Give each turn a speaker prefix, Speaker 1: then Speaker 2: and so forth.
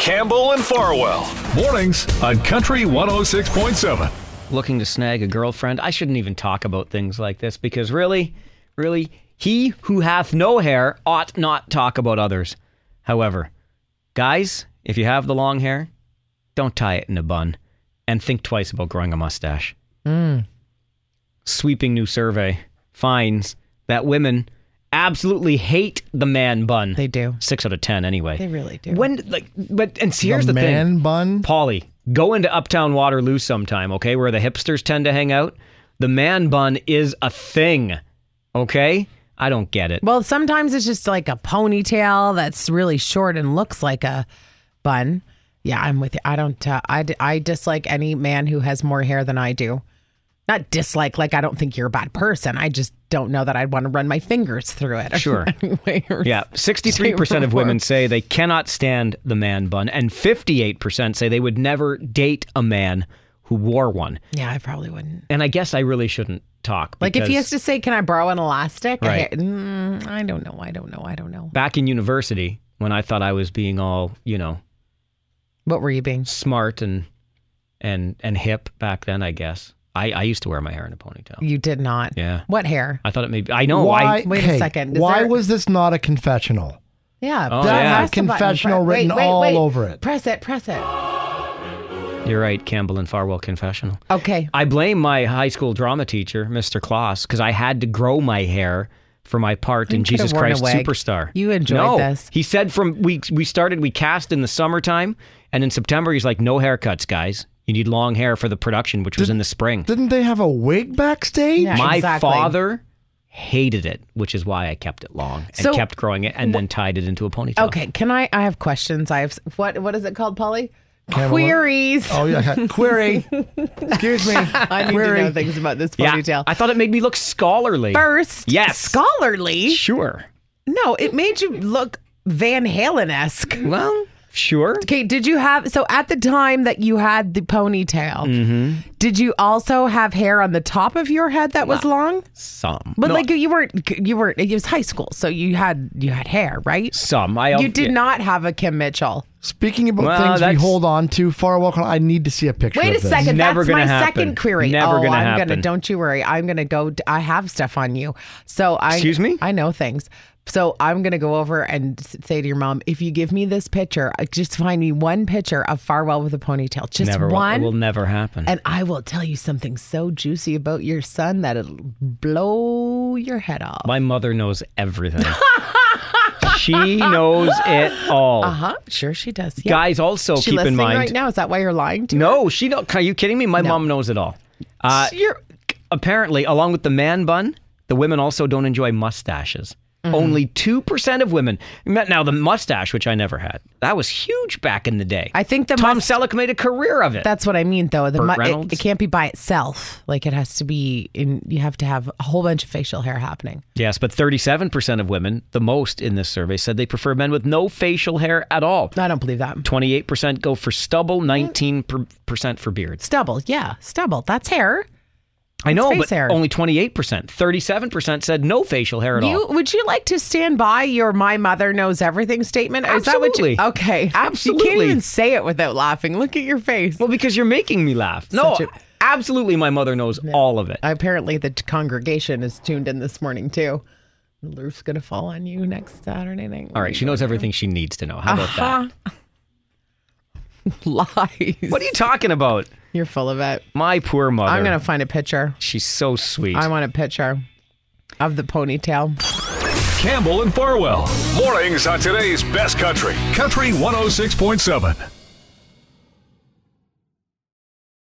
Speaker 1: Campbell and Farwell. Mornings on Country 106.7.
Speaker 2: Looking to snag a girlfriend? I shouldn't even talk about things like this because really, he who hath no hair ought not talk about others. However, guys, if you have the long hair, don't tie it in a bun and think twice about growing a mustache. Sweeping new survey finds that women absolutely hate the man bun.
Speaker 3: They do.
Speaker 2: 6 out of 10 anyway.
Speaker 3: They really do.
Speaker 2: Here's the thing.
Speaker 4: Man bun?
Speaker 2: Paulie, go into Uptown Waterloo sometime, okay, where the hipsters tend to hang out. The man bun is a thing, okay? I don't get it.
Speaker 3: Well, sometimes it's just like a ponytail that's really short and looks like a bun. Yeah, I'm with you. I don't. I dislike any man who has more hair than I do. Not dislike, like I don't think you're a bad person. I just don't know that I'd want to run my fingers through it.
Speaker 2: Sure. Yeah, 63% of women say they cannot stand the man bun, and 58% say they would never date a man who wore one.
Speaker 3: Yeah, I probably wouldn't.
Speaker 2: And I guess I really shouldn't talk.
Speaker 3: Like if he has to say, can I borrow an elastic?
Speaker 2: Right.
Speaker 3: I don't know.
Speaker 2: Back in university, when I thought I was being all,
Speaker 3: What were you being?
Speaker 2: smart and hip back then, I guess. I used to wear my hair in a ponytail.
Speaker 3: You did not.
Speaker 2: Yeah.
Speaker 3: What hair?
Speaker 2: I thought it may be. I know.
Speaker 4: Why?
Speaker 3: Wait a second.
Speaker 4: Why was this not a confessional?
Speaker 3: Yeah.
Speaker 2: Oh,
Speaker 4: That
Speaker 2: yeah.
Speaker 4: had
Speaker 3: Press the button.
Speaker 4: confessional
Speaker 3: Wait,
Speaker 4: written all over it.
Speaker 3: Press it.
Speaker 2: You're right, Campbell and Farwell confessional.
Speaker 3: Okay.
Speaker 2: I blame my high school drama teacher, Mr. Kloss, because I had to grow my hair for my part in
Speaker 3: You could've
Speaker 2: Jesus
Speaker 3: worn a
Speaker 2: Christ
Speaker 3: wig.
Speaker 2: Superstar.
Speaker 3: You enjoyed this.
Speaker 2: He said we cast in the summertime, and in September he's like, no haircuts, guys. You need long hair for the production, which was in the spring.
Speaker 4: Didn't they have a wig backstage?
Speaker 3: Yeah.
Speaker 2: My
Speaker 3: exactly.
Speaker 2: father hated it, which is why I kept it long and
Speaker 3: So-
Speaker 2: kept growing it and then tied it into a ponytail.
Speaker 3: Okay. Can I have questions. I have, what is it called, Polly?
Speaker 4: Campbell-
Speaker 3: Queries.
Speaker 4: Oh, yeah. Query. Excuse me.
Speaker 3: I need
Speaker 4: Query.
Speaker 3: to know things about this
Speaker 2: Yeah,
Speaker 3: ponytail.
Speaker 2: I thought it made me look scholarly.
Speaker 3: First,
Speaker 2: Yes.
Speaker 3: scholarly?
Speaker 2: Sure.
Speaker 3: No, it made you look Van Halen-esque.
Speaker 2: Well, sure.
Speaker 3: Okay, did you have, so at the time that you had the ponytail, did you also have hair on the top of your head that was long?
Speaker 2: Some.
Speaker 3: But
Speaker 2: No,
Speaker 3: like you weren't, it was high school, so you had hair, right?
Speaker 2: some.
Speaker 3: You did not have a Kim Mitchell.
Speaker 4: Speaking about
Speaker 2: Well,
Speaker 4: things we
Speaker 2: that's-
Speaker 4: hold on to, Farwell, I need to see a picture
Speaker 3: Wait
Speaker 4: of
Speaker 3: a
Speaker 4: this.
Speaker 3: second,
Speaker 2: Never
Speaker 3: that's
Speaker 2: gonna
Speaker 3: my
Speaker 2: happen.
Speaker 3: second query.
Speaker 2: Never gonna
Speaker 3: I'm
Speaker 2: happen.
Speaker 3: don't you worry. I'm gonna go, I have stuff on you. So
Speaker 2: Excuse me?
Speaker 3: I know things. So I'm going to go over and say to your mom, if you give me this picture, just find me one picture of Farwell with a ponytail. Just
Speaker 2: Never will.
Speaker 3: one.
Speaker 2: It will never happen.
Speaker 3: And I will tell you something so juicy about your son that it'll blow your head off.
Speaker 2: My mother knows everything. She knows it all.
Speaker 3: Sure she does. Yeah.
Speaker 2: Guys, also
Speaker 3: Is she
Speaker 2: keep in
Speaker 3: listening
Speaker 2: mind.
Speaker 3: right now? Is that why you're lying to her?
Speaker 2: No, she don't. Are you kidding me? My mom knows it all. Apparently, along with the man bun, the women also don't enjoy mustaches. Only 2% of women. Now, the mustache, which I never had, that was huge back in the day.
Speaker 3: I think the
Speaker 2: Tom Selleck made a career of it.
Speaker 3: That's what I mean, though.
Speaker 2: Burt Reynolds?
Speaker 3: It can't be by itself. Like it has to be you have to have a whole bunch of facial hair happening.
Speaker 2: Yes, but 37% of women, the most in this survey, said they prefer men with no facial hair at all.
Speaker 3: I don't believe that.
Speaker 2: 28% go for stubble, 19% for beards.
Speaker 3: Stubble, yeah, stubble. That's hair.
Speaker 2: I know,
Speaker 3: face
Speaker 2: but
Speaker 3: hair.
Speaker 2: only 28%. 37% said no facial hair at all.
Speaker 3: Would you like to stand by your "my mother knows everything" statement? Is that what
Speaker 2: Absolutely.
Speaker 3: you? Okay,
Speaker 2: Absolutely.
Speaker 3: You can't even say it without laughing. Look at your face.
Speaker 2: Well, because you're making me laugh. No,
Speaker 3: Such
Speaker 2: absolutely, my mother knows all of it.
Speaker 3: Apparently, the congregation is tuned in this morning too. The roof's gonna fall on you next Saturday night.
Speaker 2: All right, she knows everything she needs to know. How about that?
Speaker 3: Lies.
Speaker 2: What are you talking about?
Speaker 3: You're full of it.
Speaker 2: My poor mother.
Speaker 3: I'm gonna find a picture.
Speaker 2: She's so sweet.
Speaker 3: I want a picture of the ponytail.
Speaker 1: Campbell and Farwell. Mornings on today's best country. Country 106.7.